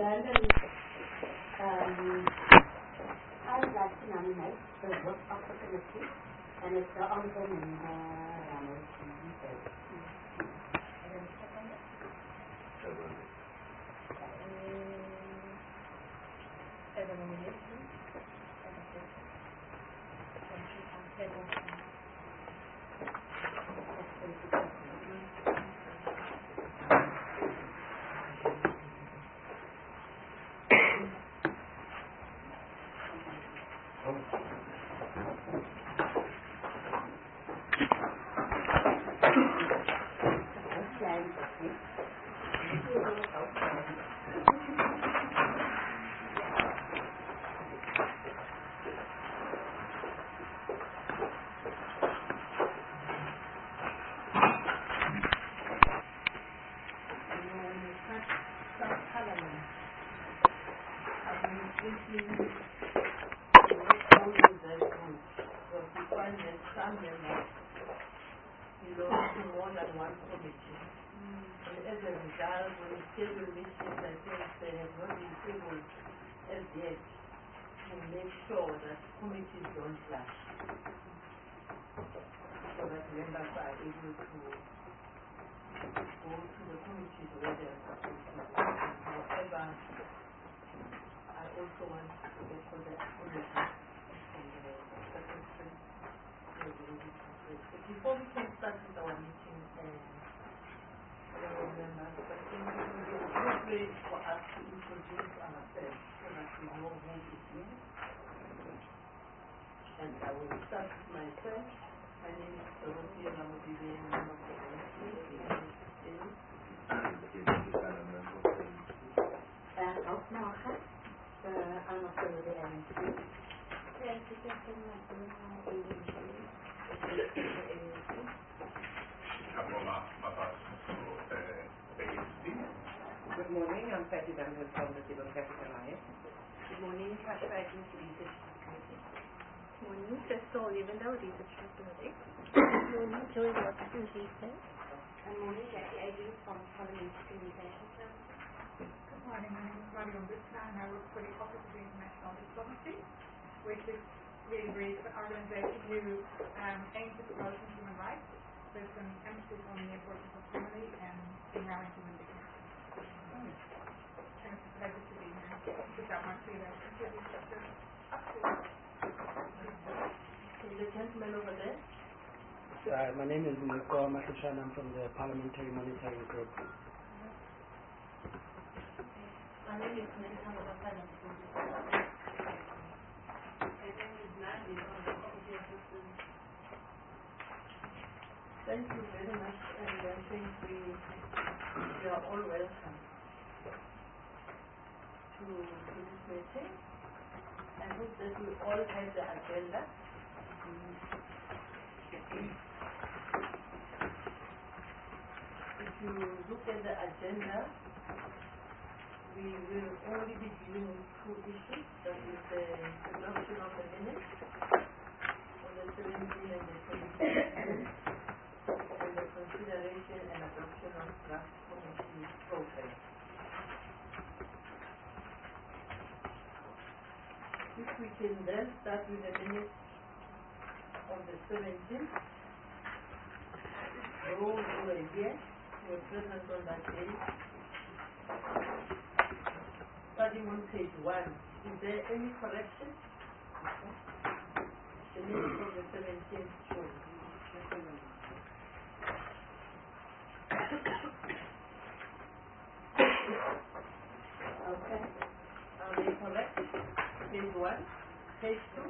Brandon, I would like to nominate the work of the committee, and it's the Honourable Member Ramos. Good morning, I'm Patty Duncan from the Democratic Alliance. Good morning, Cash Wagner, Research Committee. Good morning, Crystal Olivendale, Research Committee. Good morning, Joy Watson, Research. Good morning, Jackie Agnew from Parliamentary Communications Services. Good morning, my name is Marion Butler and I work for the Office of International Diplomacy, which is really brief an organization who aims at promoting human rights with an emphasis on the importance of family and inherent human dignity. And it's a pleasure to be here. With that much to the gentleman over there. My name is Miko Matushan. I'm from the Parliamentary Monitoring Group. My name is Melissa Mabapana. Thank you very much, and I think we are all welcome to this meeting. I hope that we all have the agenda. If you look at the agenda, we will only be dealing with two issues. That is the adoption of the minutes on the 17th and the 22nd, and the consideration and adoption of draft committee program. If we can then start with the minutes of the 17th, those who were here, who were present on that day, starting on page 1. Is there any correction? The minutes of the 17th show. Okay. Are they correct? Page 1. Page 2.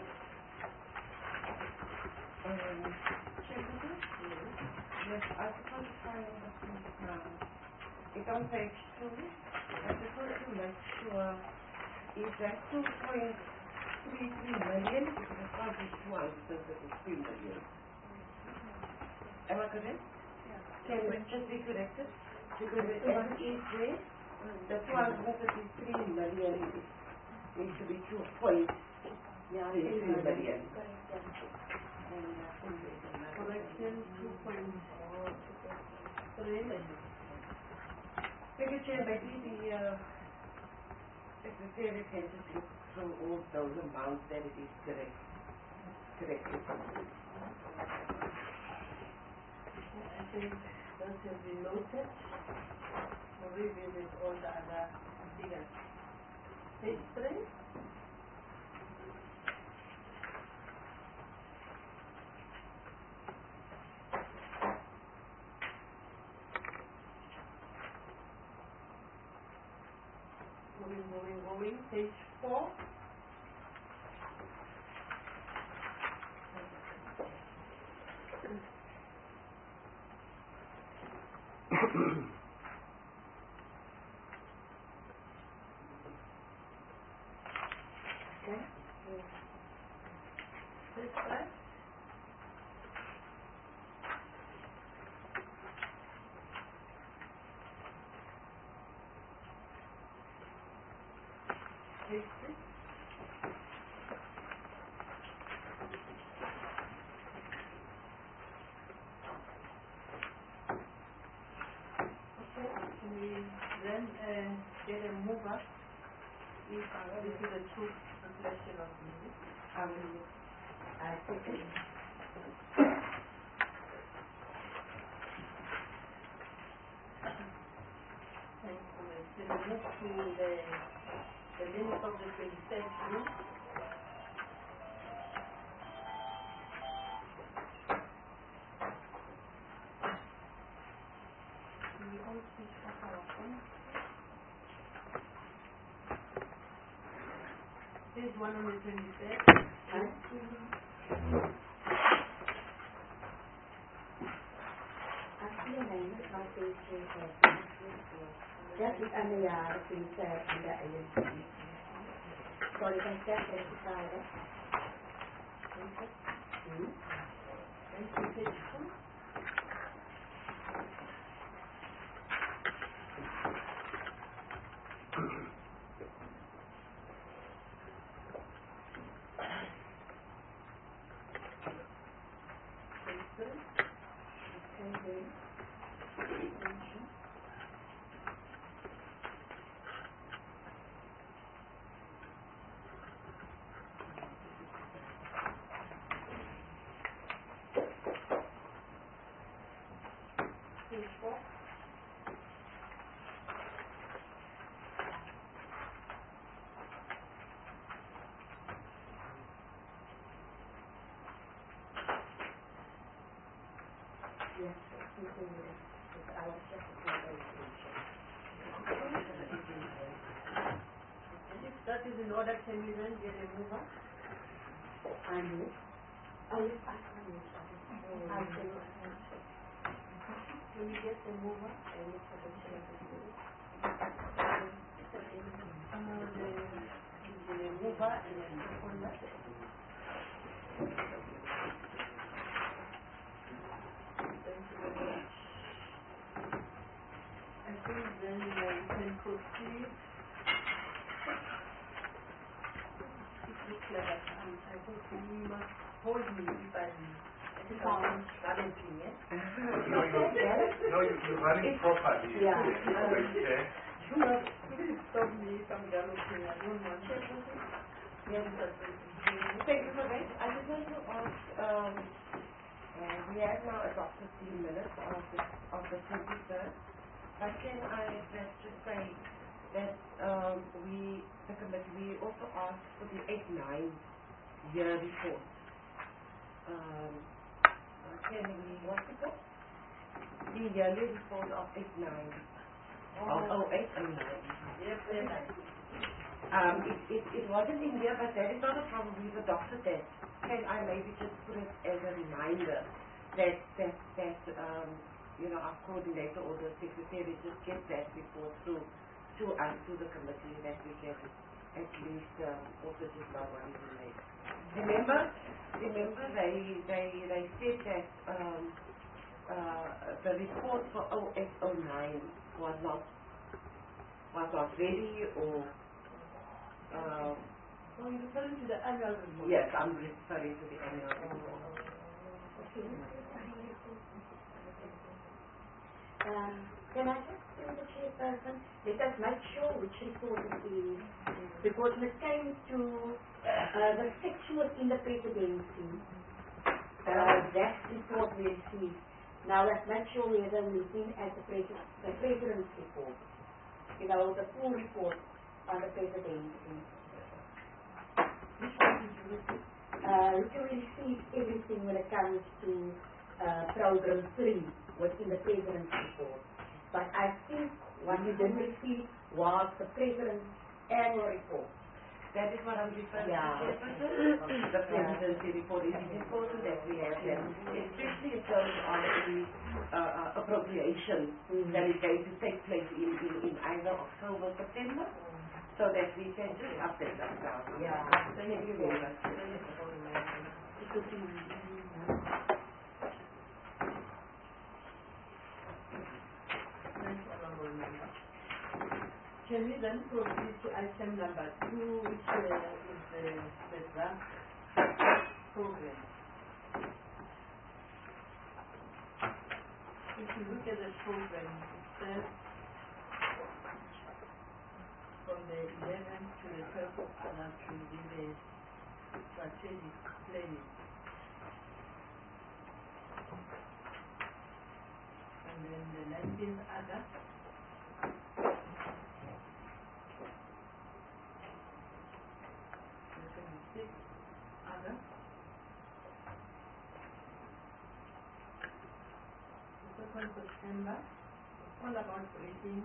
Yes, I just want to find it's on page 2. I just want to make sure, is that 2.33 million? Because it's on page 1, it says it is 3 million. Am I correct? Yeah. Can it just be corrected? Because it is there, the 233 million needs to be 2.33 million. Correction 2.3 million. Secretary, maybe the Secretary can just look through all those amounts that it is correctly computed. I think that will be noted. We'll revisit all the other figures. Page 3. Moving. Page 4. Okay. Page 5. Page 6. Okay, can we then get a mover if this is a true reflection of music? I second. Thank you. Then we move to the minutes of the 23rd June. We all switch off our phones. Page 1 on the 23rd. That is under the princess and the INC. Sorry, can I say that? Thank you, page 2. Page 4. Yes, I was just If that is in order, can we then get a mover? I knew. Oh, yes, I knew. I said, Can we get the mover? I looked at the chair. The mover and the seconder. Thank you very much. I think then we can proceed. It looks like I think we must hold me if I'm challenging it. No, you're running properly. Yeah. Okay. You must please stop me if I'm galloping. I don't want to. Yes, thank you for that. I just want to ask, we have now adopted the minutes of the 23rd, but can I just say that the committee, we also asked for the 8-9 year report. Can we, what's it called? The yearly report of 8-9. Oh, 8-9. Yes, It wasn't in here, but that is not a problem. We've adopted that. Can I maybe just put it as a reminder that our coordinator or the secretary just get that report through to us, to the committee, that we can at least also just know what is in there. Remember they said that the report for 0809 was not ready, or you're referring to the annual report? yes, I'm referring to the annual report. Can I just say the chairperson, let us make sure which report it is. because when it came to the sexual in the presidency, that report we received. Now let's make sure whether we're looking at the president's report. You know, the full report on the presidency. Which one did you receive? You receive everything when it comes to program 3 within the president's report. But I think what you didn't receive was the president's annual report. That is what I'm referring Yeah. to. The presidency report. It is important that we have them, especially in terms of the appropriation that is going to take place in either October or September, so that we can just update ourselves. Yeah. Thank you very much. Can we then proceed to item number 2, which is the draft program? If you look at the program, it says from the 11th to the 12th of August will be the strategic planning. And then the 19th August, August, the 2nd September, all about briefing.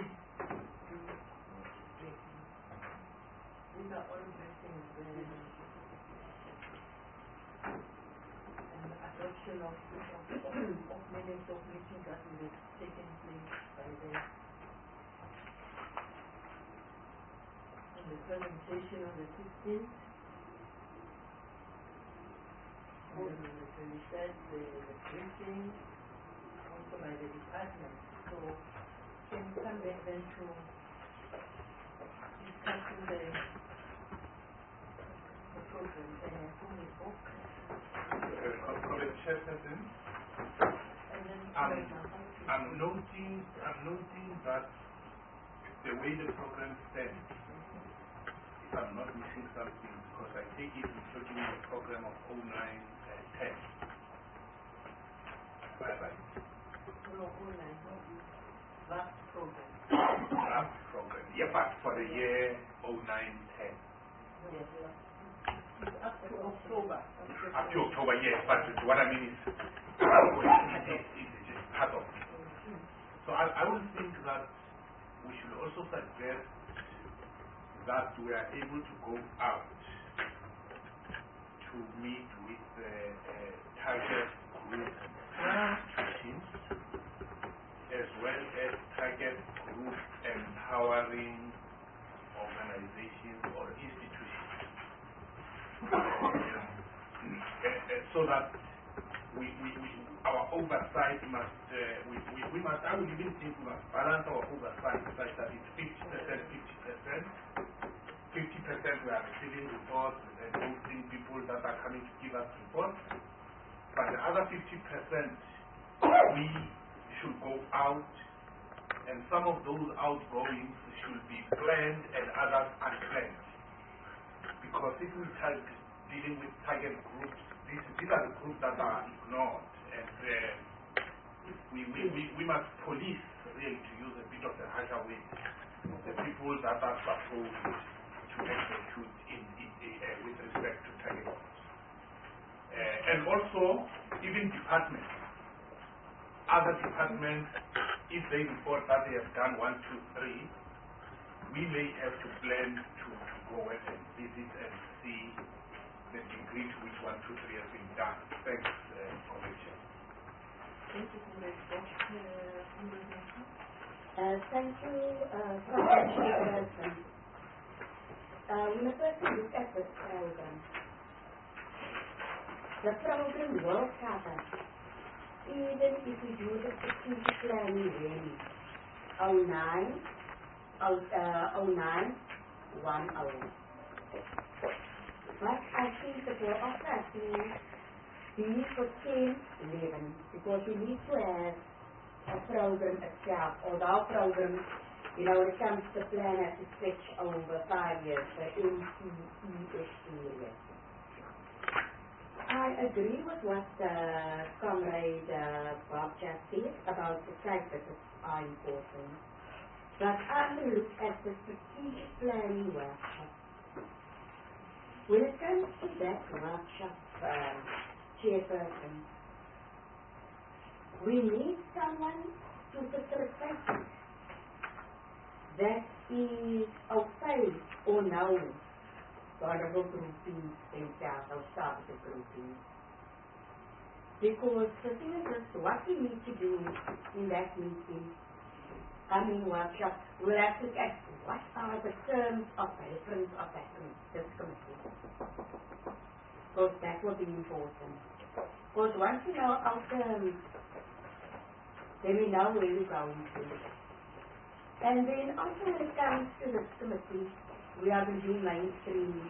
These are all briefings and adoption of minutes of meetings that will have taken place by them. And the presentation on the 16th. And then on the 23rd, the briefing, also by the department. So, can you come back then to discussing the program, from the book? Correct, Chairperson. And then I'm noting that the way the program stands, if I'm not missing something, because I take it we're talking the program of 09 and 10. Right. no, online, draft program. Draft program. Yeah, but for the year 09-10. Yes. It's up to October. Up to October, yes, but what I mean is, it's just part of it. So I would think that we should also suggest that we are able to go out to meet with the target group teams, as well as target group empowering organizations or institutions. So that our oversight must, we must, I would even think we must balance our oversight such that it's 50%, 50% we are receiving reports and hosting people that are coming to give us reports, but the other 50% we should go out, and some of those outgoings should be planned and others unplanned. Because if we start dealing with target groups, these are the groups that are ignored, and we must police, really, to use a bit of the harsher way, the people that are supposed to execute with respect to target groups. And also, even departments, other departments, if they report that they have done 1, 2, 3, we may have to plan to go and visit and see the degree to which 1, 2, 3 has been done. Thanks, Commissioner. Thank you for the talk. Thank you, Professor. When a person looks at this program, the program will cover, even if we do the strategic planning really, 09, 10. But I think the board of trustees be for 10, 11, because we need to have a program itself, or our program You know, when it comes to plan has to stretch over 5 years, the NCES period. I agree with what Comrade Bob just said about the site visits are important. But I will look at the strategic planning workshop. When it comes to that workshop, chairperson, we need someone to facilitate it that is outside or known vulnerable groupings themselves, or targeted groupings. Because the thing is this, what we need to do in that meeting, workshop, we'll have to look at what are the terms of reference of this committee. Because that will be important. Because once we know our terms, then we know where we're going to. And then also when it comes to this committee, we are going to do mainstream.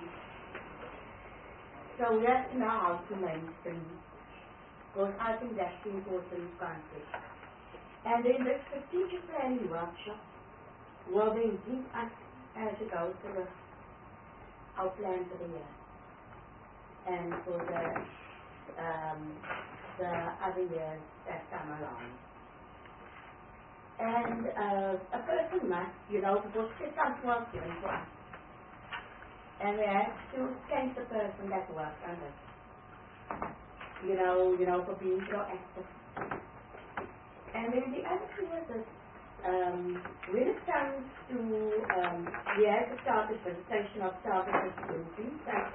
So we have to know how to mainstream. Because I think that's the important concept. And then the strategic planning workshop will then give us, as we go through our plan for the year. And for the other years that come along. And a person must, because it comes work given to us. And we have to thank the person that works on it. For being proactive. And then the other thing is that when it comes to, we have to start the presentation of targeted grouping,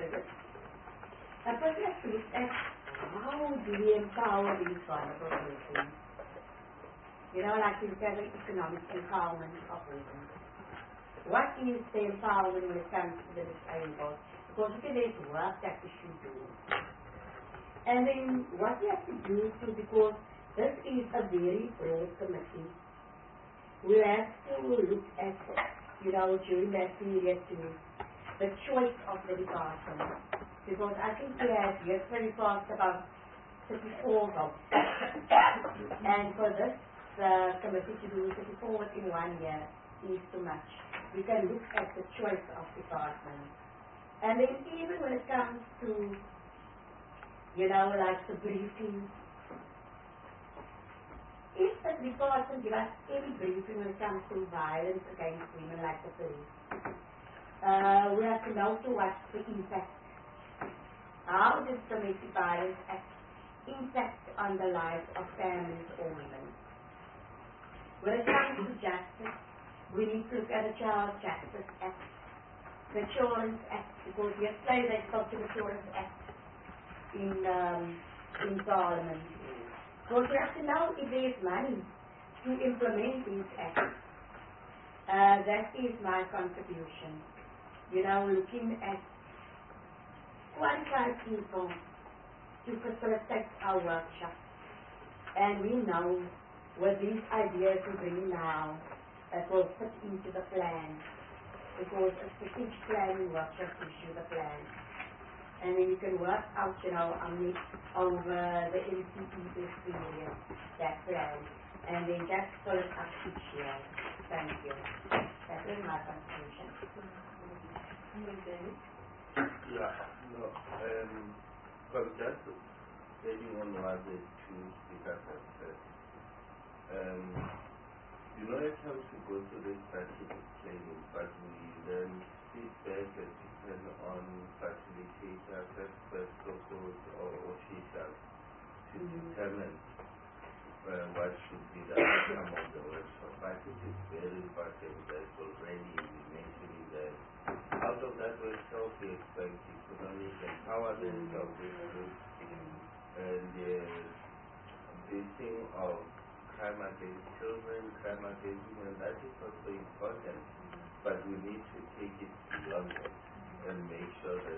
a person has to look at how do we empower these vulnerable groupings. Like you said, the economic empowerment of women. What is the empowerment when it comes to the disabled? Because we can make work that we should do. And then what we have to do too, because this is a very broad committee, we have to look at, during that period too, the choice of the department. Because I think we have yesterday talked about 34 votes. And for this committee to do 34 in 1 year is too much. We can look at the choice of departments. And then even when it comes to, like the briefing, if the department gives us any briefing when it comes to violence against women like the police, we have to know to what's the impact. How does domestic violence impact on the lives of families or women? When it comes to justice, we need to look at the Child Justice Act, the Children's Act, because yesterday they spoke to the Children's Act in Parliament. Because we have to know if there is money to implement these acts. That is my contribution. Looking at qualified people to facilitate our workshop. And we know with these ideas we bring now, it will fit into the plan. Because a strategic planning workshop gives you the plan. And then you can work out, over the NCES period, that plan. And then just fill it up each year. Thank you. That is my contribution. But just maybe on what the two speakers have said. It helps to go to this strategic training, but we then sit back and depend on facilitators, experts, or officials to determine what should be the outcome of the workshop. I think it's very important that already we mentioned that out of that workshop we expect economic empowerment of this group and the thing of crime against children, crime against women, that is also important. But we need to take it beyond that and make sure that,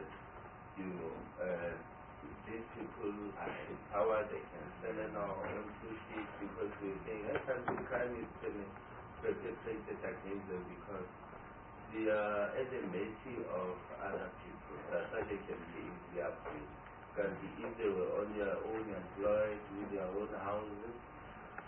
these people are empowered, they can stand on our own two feet, because we're saying that crime is perpetrated against them because they are at the mercy of other people. That's why they can be easily abused. Can be if they were on their own employed with their own houses,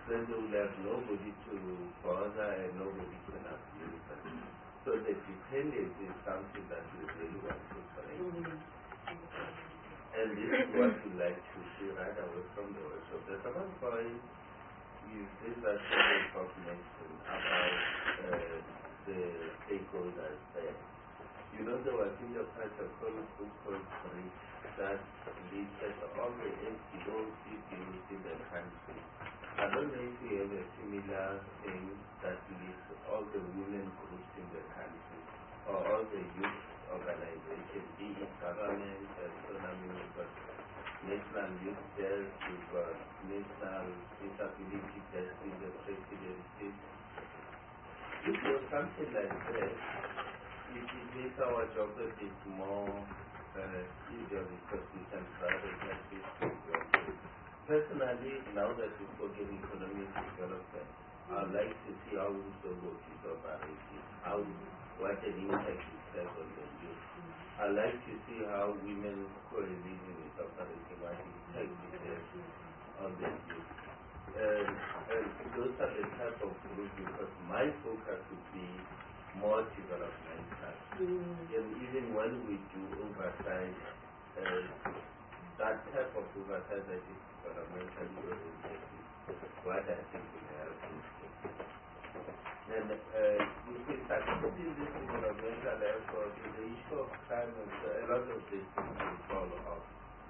then they will have nobody to bother and nobody can abuse them. So the dependence is something that we really want to break. And this is what we like to see right away from the workshop. The second point is this that the talk mentioned about the stakeholders there. You know, there was in the past a book called BRIC that listed all the NGOs, CPOs in the country. I don't know if you have a similar thing that lists all the women groups in the country or all the youth organizations, be it government, we've got National Youth Desk, we've got National Disability Desk in the presidency. If it was something like that, it makes our job a bit more easier because we can prioritize this program. Personally, now that we're talking economic development, I'd like to see how the work is operating, what an impact it has on the youth. I'd like to see how women coalition is operating, what impact it has on the youth. And those are the type of groups because my focus would be more developmental. And even when we do oversight, that type of oversight that is developmentally oriented is what I think will help us. And if we start putting this developmental effort in the issue of climate, a lot of these things will fall off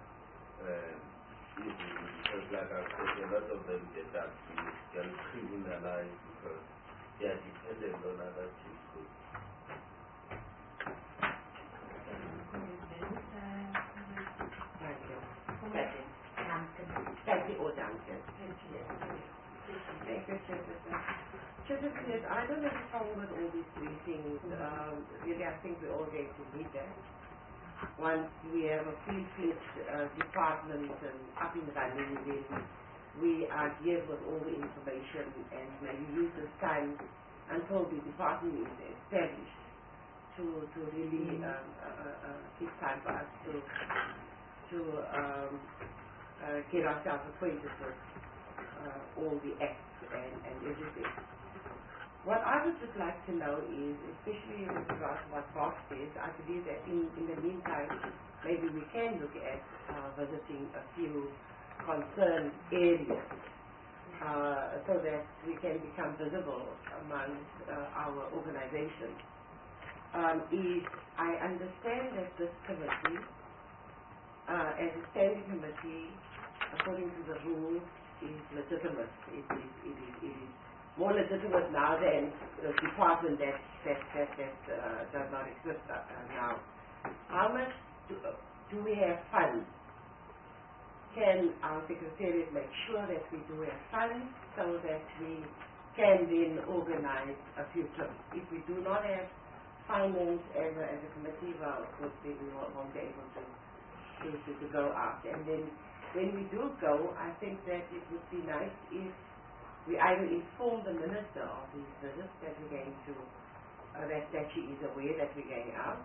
easily because, like I said, a lot of them get abused, get criminalized because they are dependent on other people. Yes, I don't have a problem with all these three things. Really, I think we're all going to need that. Once we have a full-fledged department and up in running, then we are here with all the information and maybe use this time until the department is established to really take time for us to get ourselves acquainted with all the acts and everything. What I would just like to know is, especially with regard to what Bob says, I believe that in the meantime, maybe we can look at visiting a few concerned areas so that we can become visible amongst our organization. I understand that this committee, as a standing committee, according to the rules, is legitimate. It is more legitimate now than the department that does not exist now. How much do we have funds? Can our secretariat make sure that we do have funds so that we can then organize a few trips? If we do not have finance as a committee, well, of course, then we won't be able to go out. And then when we do go, I think that it would be nice if we either inform the minister of these visits that we're going to, that she is aware that we're going out.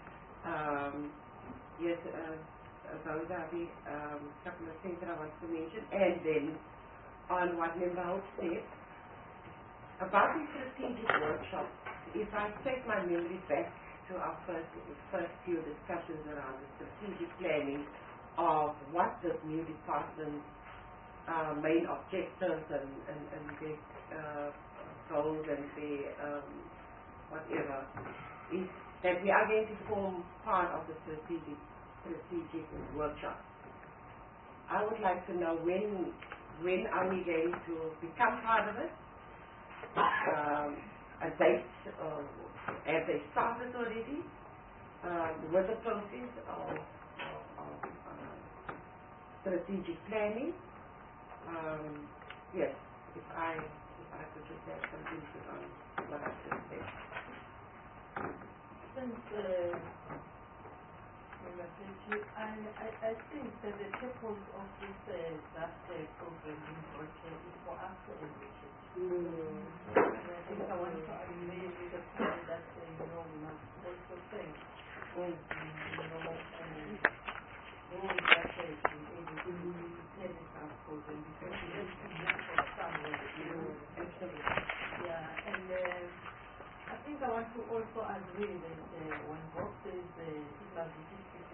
Yes, those are the couple of things that I want to mention. And then on what Member Hope said about the strategic workshops, if I take my memory back to our first few discussions around the strategic planning of what this new department's main objectives and their goals and their whatever, is that we are going to form part of the strategic workshop. I would like to know when are we going to become part of it? A date, have they started already with the process of strategic planning? Yes, if I could just have some input on what I just said. I think that the purpose of this draft program in Georgia is for us to enrich it. I think I want to agree with the point that we must also think, who is actually able to prepare the draft program because we have to look for someone Yeah, and I think I want to also agree that when Bob says it must be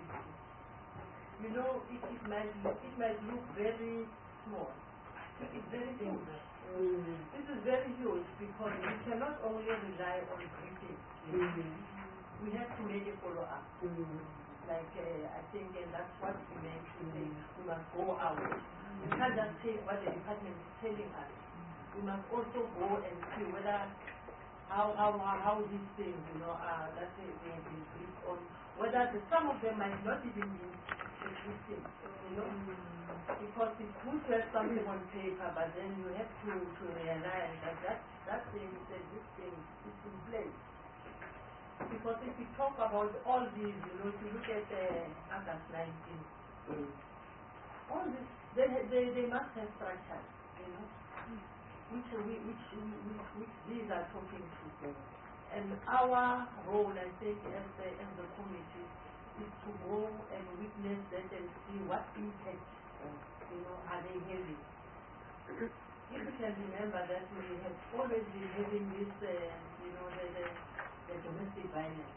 50-50. You know, it might look very small. It's very huge. This is very huge because we cannot only rely on briefing. We have to make a follow-up. Like, I think that's what we meant to say. We must go out. We can't just take what the department is telling us. We must also go and see whether how these things, you know, that they have been briefed on, whether some of them might not even be existing, you know, because it's good to have something on paper, but then you have to realize that thing, this thing is in place. Because if we talk about all these, you know, if you look at August 19, all this, they must have structures, you know, which these are talking to. And our role, I think, as the committee, is to go and witness that and see what impact, you know, are they having. If you can remember that we have always been having this, you know, the domestic violence.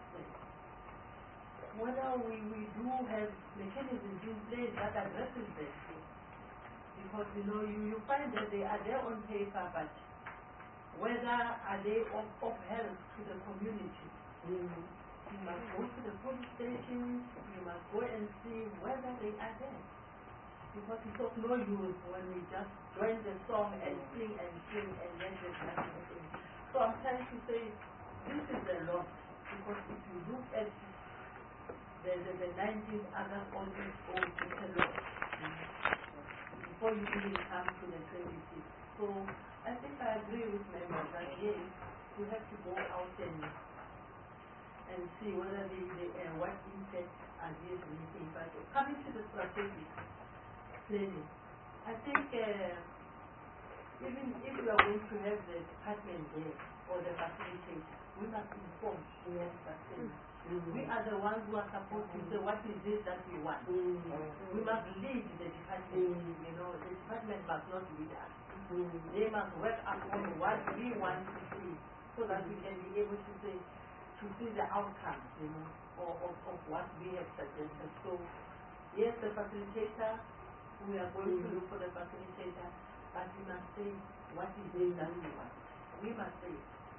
Whether we do have mechanisms in place that addresses that, because, you know, you find that they are there on paper, but whether are they of help to the community? You must go to the police stations, you must go and see whether they are there. Because it's of no use when we just join the song and sing and then there's nothing happening. So I'm trying to say, this is a loss, because if you look at the 19th August on its own, it's a loss. Before you even come to the 26th. So I think I agree with members that yes, we have to go out and see whether what impact are these meetings. But coming to the strategic planning, I think even if we are going to have the department there or the facilitator, we must inform the facilitator. We are the ones who are supposed to say what is this that we want. We must lead the department. You know, the department must not lead us. They must work upon what we want to see, so that we can be able to say, to see the outcome, you know, of what we have suggested. So, yes, the facilitator, we are going to look for the facilitator, but we must say what is it that we want. We must say.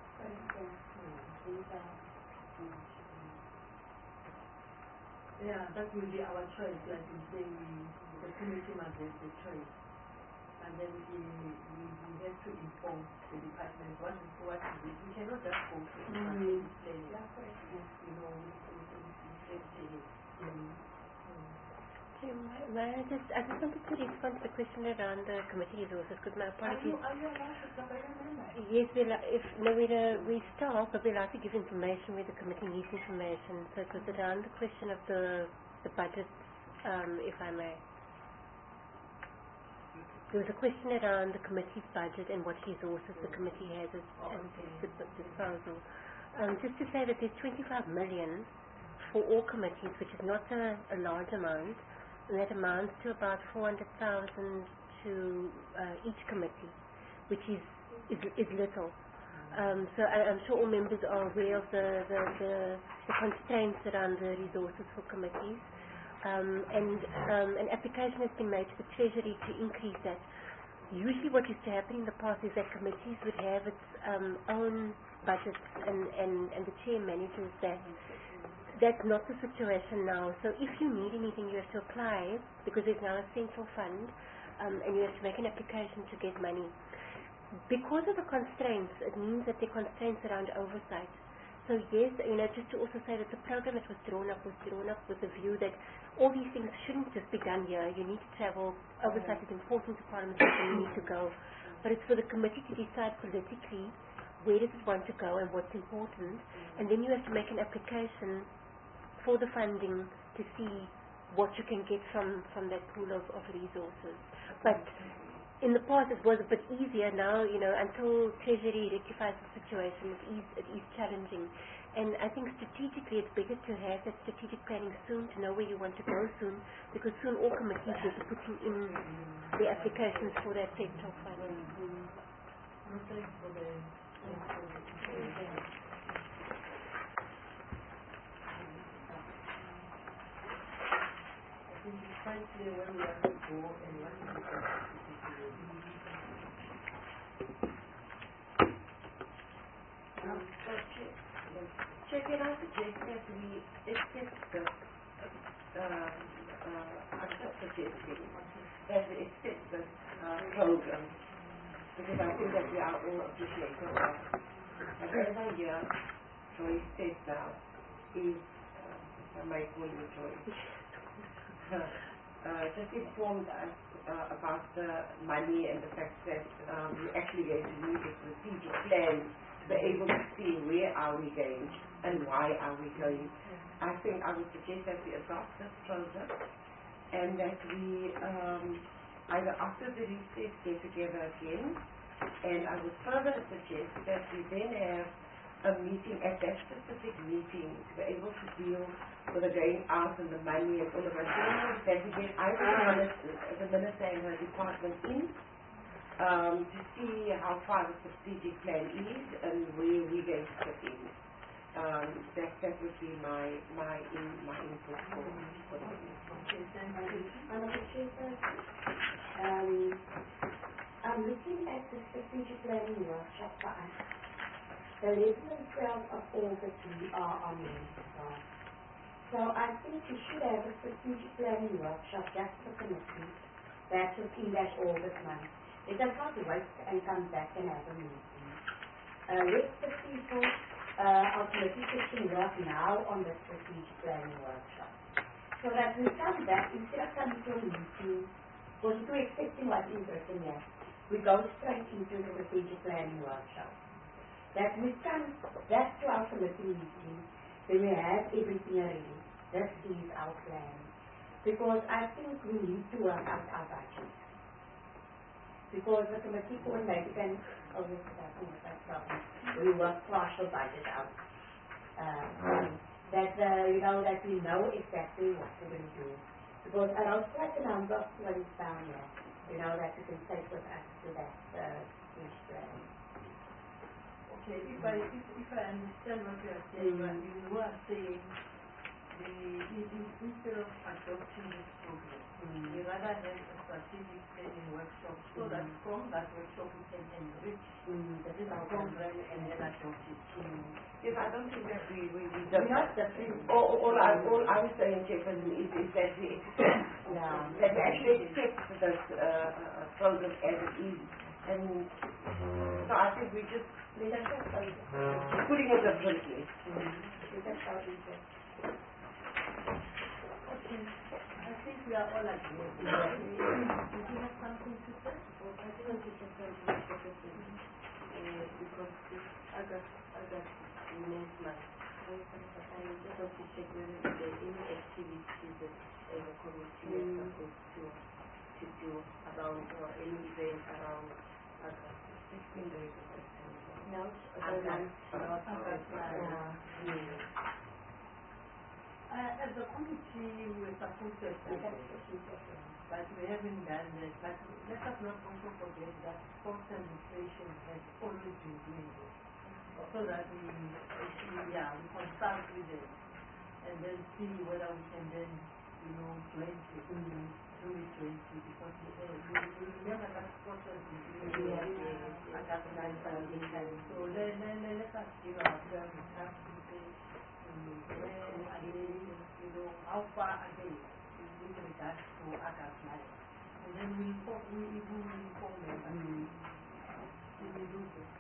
Yeah, that will be our choice. Like you say, the committee must have the choice. And then we have to inform the department what is it. We cannot just go to the department and say, you know, I just wanted to respond to the question around the committee resources, because my apologies. Are you allowed to come in? Yes, we start, but we like to give information where the committee needs information. So it was around the question of the budget, if I may. There was a question around the committee's budget and what resources the committee has at its disposal. Just to say that there's 25 million for all committees, which is not a large amount, and that amounts to about 400,000 to each committee, which is little. So I'm sure all members are aware of the constraints around the resources for committees. And an application has been made to the Treasury to increase that. Usually what used to happen in the past is that committees would have its own budgets and the chair manages that. That's not the situation now. So if you need anything, you have to apply, because there's now a central fund, and you have to make an application to get money. Because of the constraints, it means that there are constraints around oversight. So yes, you know, just to also say that the program that was drawn up with the view that all these things shouldn't just be done here. You need to travel. Oversight is important to Parliament, and you need to go. But it's for the committee to decide politically where does it want to go and what's important, and then you have to make an application for the funding to see what you can get from that pool of resources. But in the past it was a bit easier. Now, you know, until Treasury rectifies the situation, it is challenging. And I think strategically it's better to have that strategic planning soon, to know where you want to go soon, because soon all committees will be putting in their applications for that central funding. process for the I think it's quite clear where we have to go and what is the Chair, can I suggest that we accept the, I'm just suggesting that we accept this program, because I think that we are all appreciative of. And as I hear Joyce said now, is, I might call you Joyce, just informed us about the money and the fact that we're actually going to need a strategic plan to be able to see where are we going and why are we going. I think I would suggest that we adopt this program and that we either after the recess get together again, and I would further suggest that we then have a meeting at that specific meeting to be able to deal with the going out and the money and all of that. That we get either the minister and her department in to see how far the strategic plan is and where we're going to fit in. That would be my input for the meeting. Okay, thank you. I'm looking at the strategic planning workshop for us. The 11th and 12th of August we are on Wednesday. So I think we should have a strategic planning workshop just for committee. That's in that August month. It does not wait and come back and have a meeting. Let the people our committee can work now on the strategic planning workshop. So that we come back, instead of coming to a meeting, or to expecting what is written here, we go straight into the strategic planning workshop. That we come back to our committee meeting, then we have everything ready. This is our plan. Because I think we need to work out our budget. Because the committee coordinator can we work partial budget out. That that we know exactly what we're going to do. Because I wrote quite a number of points down here, that you can take with us to that each plan. Okay, if I understand what you are saying, you are saying instead of adopting this program, we rather have a strategic planning workshop so that from that workshop we can enrich the program and then adopt it. Yes, I don't think that we all I was saying, Jason, is that we accept that we actually accept this program as it is. And so I think we just putting it differently. Okay, I think we are all agreed. Do you have something to say? Well, I think we should say because I got next month. I just want to check whether there are any activities that as a committee are supposed to do around or any event around August. 16 days of September. No, as a committee, we're supposed to but we haven't done that. But let us not also forget that sports administration has always been doing this. So that we consult with them and then see whether we can then, jointly do it jointly because we remember that sports administration so let us give ourselves a chance to say where are they, how far are they with regards to August life. And then we will inform them and we will do this.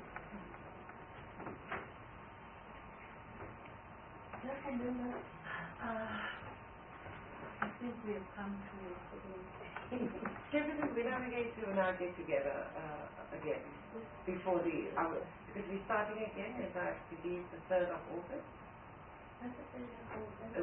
I think we have come to Jefferson, when are we going to now get together again before because we're starting again, as I believe, the 3rd of August. The 30th,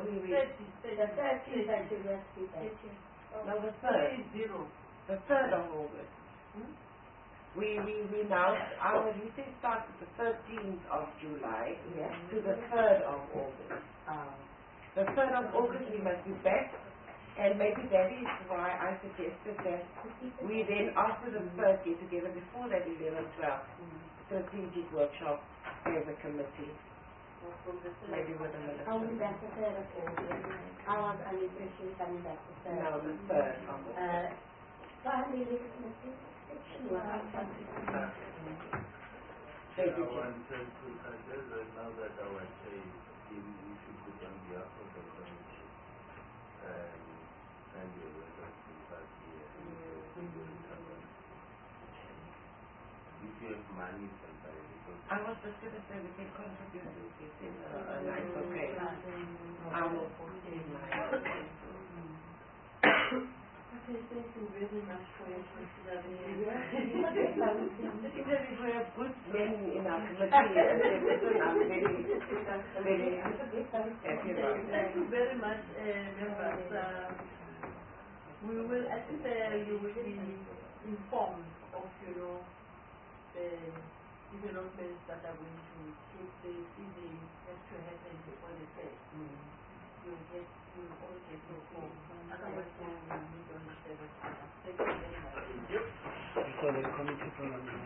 No, the 3rd. The 3rd of August. We now, our recess starts the 13th of July to the 3rd of August. The 3rd of August we must be back And maybe that is why I suggested that we then, after the first get together, before that 11, 12, strategic workshop as a committee. Maybe with a minister. How will that the third of How was administration coming back the third? No, the third. Finally, the committee section was Thank you, I Chair. wanted to suggest that now that our chair is in, we should put on behalf of the committee and the reference to party and if you have money sometimes, because I was just going to say we can contribute to this in a nice okay. I will put in my Okay, thank you very much for your consideration. Because if we have good men in our committee, I'm very, very happy about Thank that. you very much, members. We will, at least you will be informed of, the developments that are going to take place if they have to happen before the fair. You all get your phone. Otherwise, we will meet on the 7th. Thank you very much. So the committee program